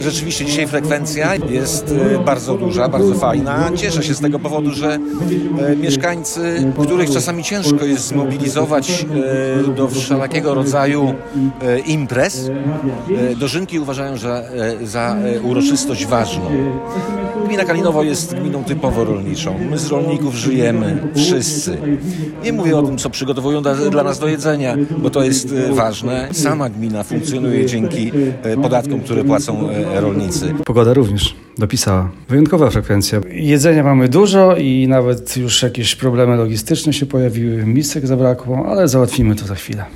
Rzeczywiście dzisiaj frekwencja jest bardzo duża, bardzo fajna. Cieszę się z tego powodu, że mieszkańcy, których czasami ciężko jest zmobilizować do wszelkiego rodzaju imprez, dożynki uważają za uroczystość ważną. Gmina Kalinowo jest gminą typowo rolniczą. My z rolników żyjemy, wszyscy. Nie mówię o tym, co przygotowują dla nas do jedzenia, bo to jest ważne. Sama gmina funkcjonuje dzięki podatkom, które płacą rolnicy. Pogoda również dopisała. Wyjątkowa frekwencja. Jedzenia mamy dużo i nawet już jakieś problemy logistyczne się pojawiły. Misek zabrakło, ale załatwimy to za chwilę.